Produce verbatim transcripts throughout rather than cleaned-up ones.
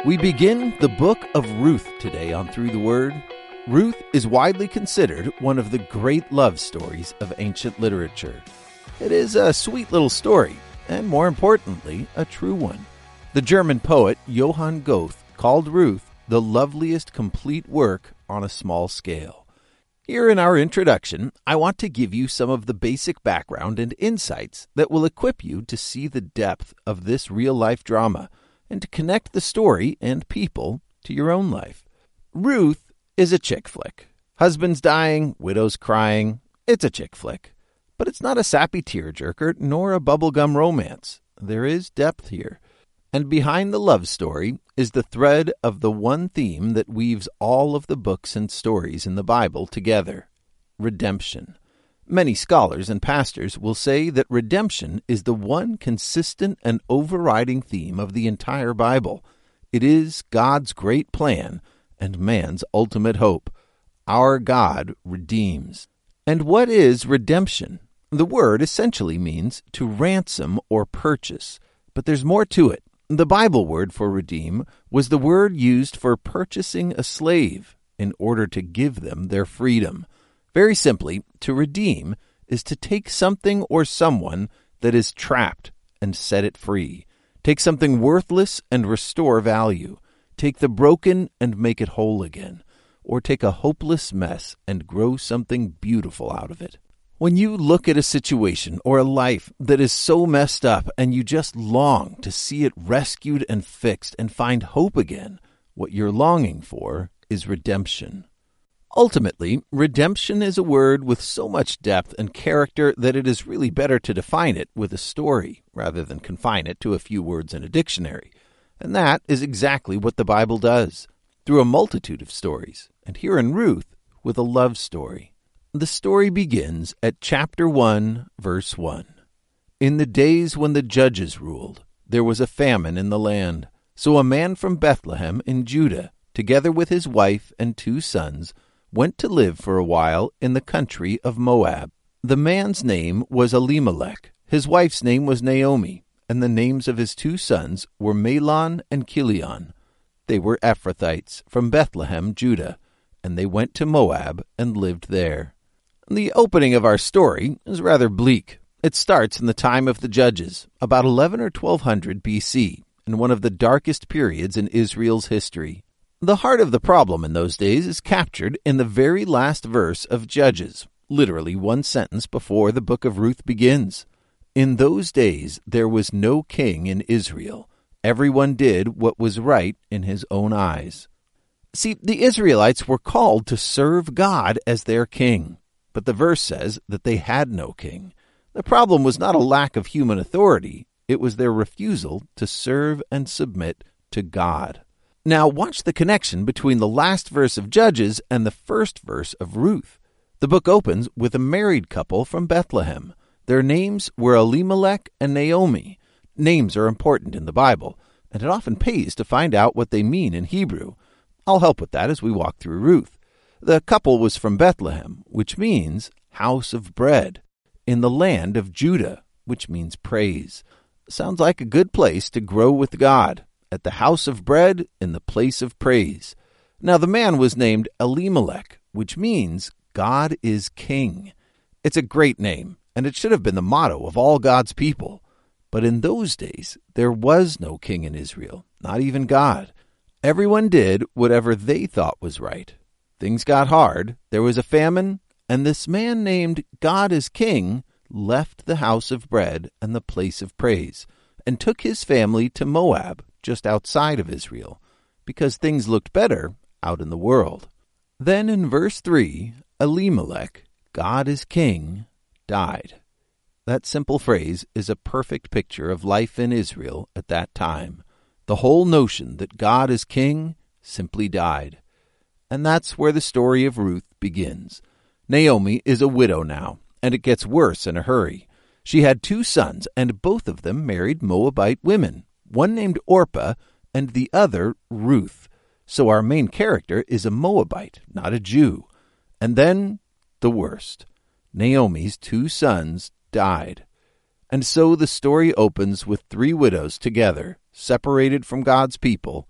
We begin the book of Ruth today on Through the Word. Ruth is widely considered one of the great love stories of ancient literature. It is a sweet little story, and more importantly, a true one. The German poet Johann Goethe called Ruth the loveliest complete work on a small scale. Here in our introduction, I want to give you some of the basic background and insights that will equip you to see the depth of this real-life drama and to connect the story and people to your own life. Ruth is a chick flick. Husbands dying, widows crying. It's a chick flick. But it's not a sappy tearjerker nor a bubblegum romance. There is depth here. And behind the love story is the thread of the one theme that weaves all of the books and stories in the Bible together: redemption. Many scholars and pastors will say that redemption is the one consistent and overriding theme of the entire Bible. It is God's great plan and man's ultimate hope. Our God redeems. And what is redemption? The word essentially means to ransom or purchase, but there's more to it. The Bible word for redeem was the word used for purchasing a slave in order to give them their freedom. Very simply, to redeem is to take something or someone that is trapped and set it free. Take something worthless and restore value. Take the broken and make it whole again. Or take a hopeless mess and grow something beautiful out of it. When you look at a situation or a life that is so messed up and you just long to see it rescued and fixed and find hope again, what you're longing for is redemption. Ultimately, redemption is a word with so much depth and character that it is really better to define it with a story rather than confine it to a few words in a dictionary. And that is exactly what the Bible does, through a multitude of stories, and here in Ruth, with a love story. The story begins at chapter one, verse one. In the days when the judges ruled, there was a famine in the land. So a man from Bethlehem in Judah, together with his wife and two sons, went to live for a while in the country of Moab. The man's name was Elimelech, his wife's name was Naomi, and the names of his two sons were Mahlon and Chilion. They were Ephrathites from Bethlehem, Judah, and they went to Moab and lived there. The opening of our story is rather bleak. It starts in the time of the Judges, about eleven or twelve hundred B C, in one of the darkest periods in Israel's history. The heart of the problem in those days is captured in the very last verse of Judges, literally one sentence before the book of Ruth begins. In those days there was no king in Israel. Everyone did what was right in his own eyes. See, the Israelites were called to serve God as their king, but the verse says that they had no king. The problem was not a lack of human authority. It was their refusal to serve and submit to God. Now watch the connection between the last verse of Judges and the first verse of Ruth. The book opens with a married couple from Bethlehem. Their names were Elimelech and Naomi. Names are important in the Bible, and it often pays to find out what they mean in Hebrew. I'll help with that as we walk through Ruth. The couple was from Bethlehem, which means house of bread, in the land of Judah, which means praise. Sounds like a good place to grow with God, at the house of bread in the place of praise. Now the man was named Elimelech, which means God is king. It's a great name, and it should have been the motto of all God's people. But in those days, there was no king in Israel, not even God. Everyone did whatever they thought was right. Things got hard, there was a famine, and this man named God is King left the house of bread and the place of praise, and took his family to Moab, just outside of Israel, because things looked better out in the world. Then in verse three, Elimelech, God is King, died. That simple phrase is a perfect picture of life in Israel at that time. The whole notion that God is king simply died. And that's where the story of Ruth begins. Naomi is a widow now, and it gets worse in a hurry. She had two sons, and both of them married Moabite women, one named Orpah and the other Ruth. So our main character is a Moabite, not a Jew. And then the worst. Naomi's two sons died. And so the story opens with three widows together, separated from God's people,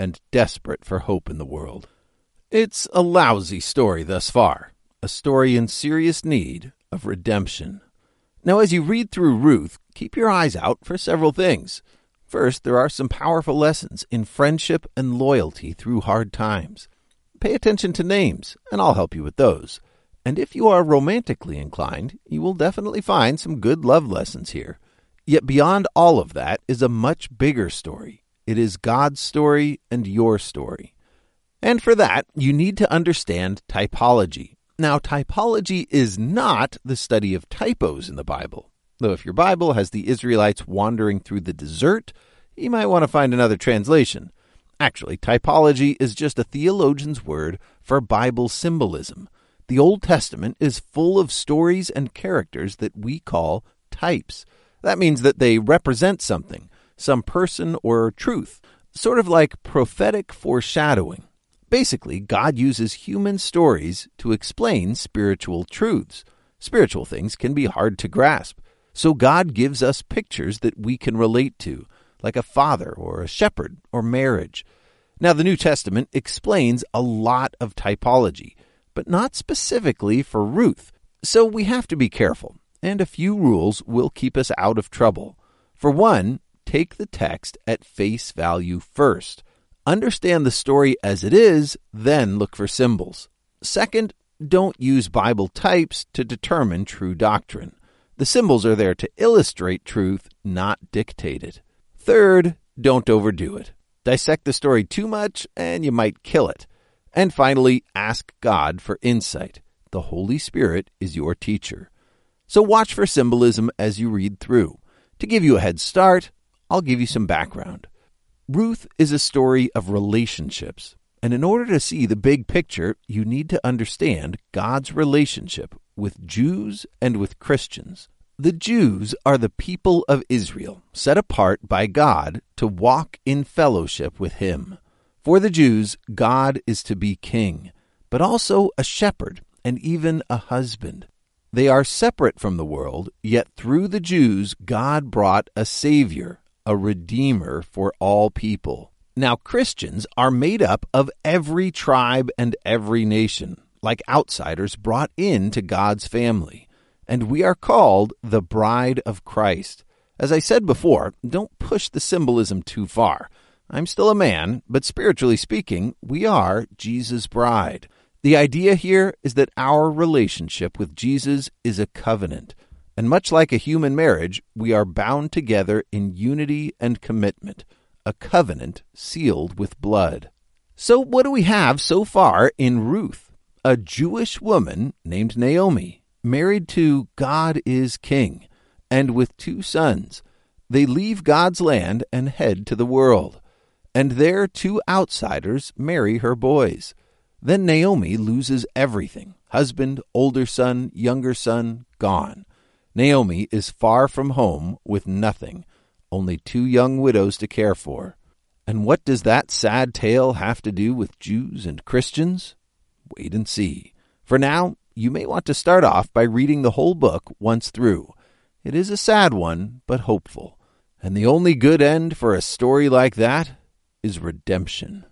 and desperate for hope in the world. It's a lousy story thus far, a story in serious need of redemption. Now, as you read through Ruth, keep your eyes out for several things. First, there are some powerful lessons in friendship and loyalty through hard times. Pay attention to names, and I'll help you with those. And if you are romantically inclined, you will definitely find some good love lessons here. Yet beyond all of that is a much bigger story. It is God's story and your story. And for that, you need to understand typology. Now, typology is not the study of typos in the Bible. Though if your Bible has the Israelites wandering through the desert, you might want to find another translation. Actually, typology is just a theologian's word for Bible symbolism. The Old Testament is full of stories and characters that we call types. That means that they represent something, some person or truth, sort of like prophetic foreshadowing. Basically, God uses human stories to explain spiritual truths. Spiritual things can be hard to grasp, so God gives us pictures that we can relate to, like a father or a shepherd or marriage. Now, the New Testament explains a lot of typology, but not specifically for Ruth, so we have to be careful, and a few rules will keep us out of trouble. For one, take the text at face value first. Understand the story as it is, then look for symbols. Second, don't use Bible types to determine true doctrine. The symbols are there to illustrate truth, not dictate it. Third, don't overdo it. Dissect the story too much, and you might kill it. And finally, ask God for insight. The Holy Spirit is your teacher. So watch for symbolism as you read through. To give you a head start, I'll give you some background. Ruth is a story of relationships, and in order to see the big picture, you need to understand God's relationship with Jews and with Christians. The Jews are the people of Israel, set apart by God to walk in fellowship with Him. For the Jews, God is to be king, but also a shepherd and even a husband. They are separate from the world, yet through the Jews, God brought a Savior, a Redeemer for all people. Now, Christians are made up of every tribe and every nation, like outsiders brought into God's family. And we are called the bride of Christ. As I said before, don't push the symbolism too far. I'm still a man, but spiritually speaking, we are Jesus' bride. The idea here is that our relationship with Jesus is a covenant. And much like a human marriage, we are bound together in unity and commitment, a covenant sealed with blood. So what do we have so far in Ruth? A Jewish woman named Naomi, married to God is King, and with two sons. They leave God's land and head to the world. And there two outsiders marry her boys. Then Naomi loses everything. Husband, older son, younger son, gone. Naomi is far from home with nothing, only two young widows to care for. And what does that sad tale have to do with Jews and Christians? Wait and see. For now, you may want to start off by reading the whole book once through. It is a sad one, but hopeful. And the only good end for a story like that is redemption.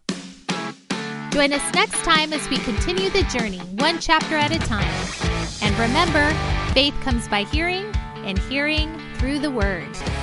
Join us next time as we continue the journey, one chapter at a time. And remember, faith comes by hearing, and hearing through the Word.